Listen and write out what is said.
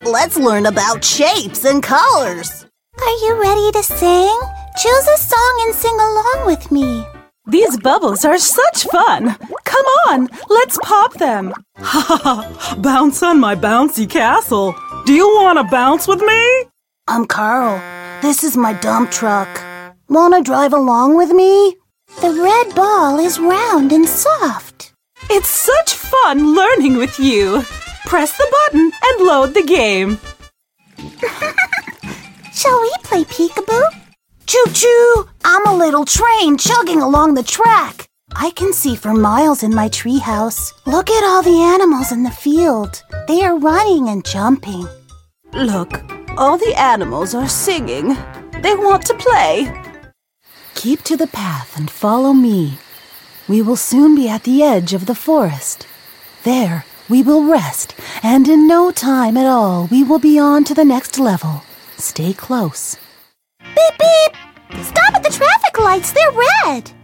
Let's learn about shapes and colors. Are you ready to sing? Choose a song and sing along with me. These bubbles are such fun. Come on, let's pop them. Ha ha ha, bounce on my bouncy castle. Do you want to bounce with me? I'm Carl. This is my dump truck. Want to drive along with me? The red ball is round and soft. It's such fun learning with you. Press the button and load the game. Shall we play peekaboo? Choo-choo! I'm a little train chugging along the track. I can see for miles in my treehouse. Look at all the animals in the field. They are running and jumping. Look, all the animals are singing. They want to play. Keep to the path and follow me. We will soon be at the edge of the forest. There, we will rest, and in no time at all, we will be on to the next level. Stay close. Beep, beep! Stop at the traffic lights, they're red!